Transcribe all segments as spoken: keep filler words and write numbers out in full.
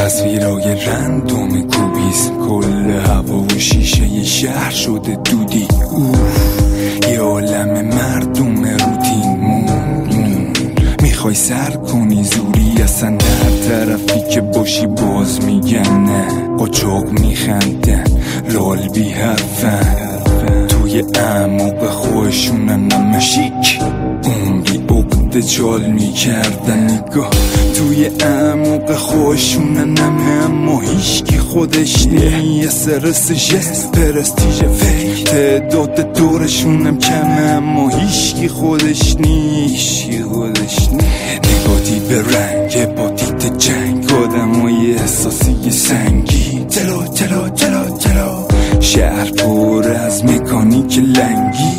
تصویرای رندوم کوبیس، کل هوا و شیشه ی شهر شده دودی. اوف یه عالم مردم روتین مون میخوای سر کنی زوری، اصلا در طرفی که باشی باز میگن نه، قاچاق میخندن لال بی حرفن، توی اعماق خودشونن نمشیک عمری عقده چال میکردن نگاه، توی اعماق خودشونن اما هیچکی خودش نی، یه سرس جست پرستیژ فکر، تعداد دورشونم کمه اما هیچکی خودش نی، هیچکی خودش نی. نگاتی به رنگ با دیت جنگ، آدمای احساسی سنگی، تلو تلو تلو تلو، شهر پر از مکانیک لنگی،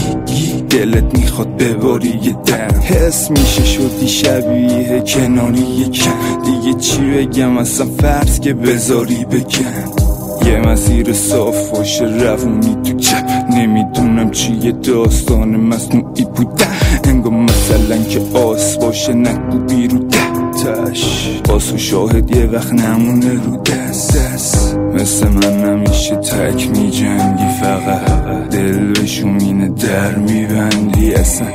دلت میخواد بباری یه دم، حس میشه شدی شبیه کناری یکم، دیگه چی بگم اصلا فرض که بذاری بگم، یه مسیر صاف باشه روونی تو چپ، نمیدونم چیه داستان مصنوعی بودن، انگار مثلا که آس باشه نگو بیرو دهتش، باسو شاهد یه وقت نمونه رو دست دست، مثل من نمیشه تک میجنگی، فقط دل بشومینه در میبندی، اصلا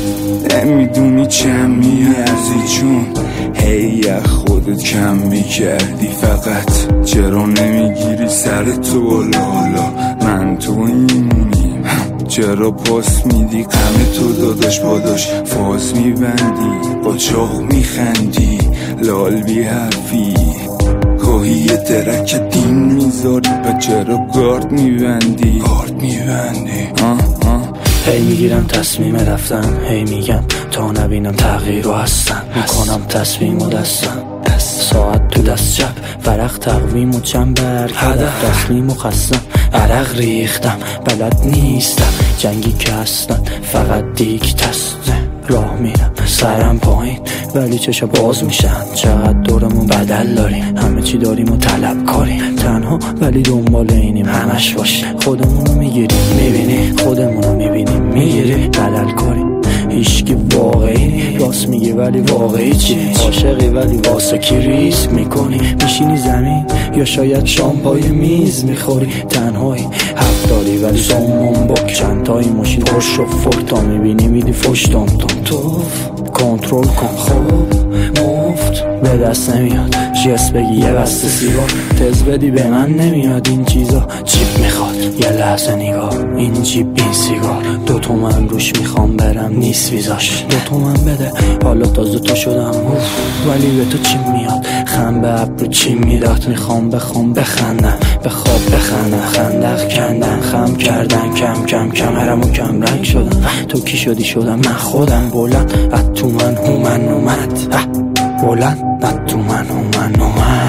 نمیدونی چم میارزی چون هی خودت کم میکردی، فقط چرا نمیگیری سر تو بالا، من تو ایمونیم، چرا پاس میدی غم تو داداش باداش، فاز میبندی قاچاق میخندی لال بی حرفی، گاهی یه درک دین میذاری و چرا گارد میبندی گارد میبندی آه آه. هی میگیرم تصمیم رفتن، هی میگم تا نبینم تغییر رو هستن، میکنم تصمیم و دستم ساعت تو دست چپ، ورق تقویم و چند برگ هدف تسلیم و خستم، عرق ریختم بلد نیستم جنگی که هستن، فقط دیک تسته راه میرم سرم پایین ولی چشا باز میشن، چقدر دورمون بدل داریم، همه چی داریم و طلب کاریم، تنها ولی دنبال اینیم همش باشیم، خودمونو میگیریم میبینی، خودمونو میبینیم میگیریم، بدل کاریم هیچکی واقعی راست میگه ولی واقعی چی، عاشقی ولی واسه کی ریسک میکنی، میشینی زمین یا شاید شام پای میز میخوری، تنهایی حق داری ولی سامون بک، چند تایی ماشین خوش و فکتا میبینی میدی فش تام تام، تو کنترل کن خوب مفت به دست نمیاد، جس بگی یه بسته سیگار، تز بدی به من نمیاد این چیزا، چیپ میخواد یه لحظه نگاه، این جیب این سیگار، دو تومن روش میخوام برم نیست ویزاش، دو تومن بده حالا تازه تو شدم اوف، ولی به تو چی میاد خم به ابرو چی میداد، میخوام بخوام بخندم بخواب بخندم، خندق کندن خم کردن کم کم کمرمو کم رنگ شدم، تو کی شدی شدم من خودم، بلند از تو من هومن اومد، بلند از تو من هومن اومد.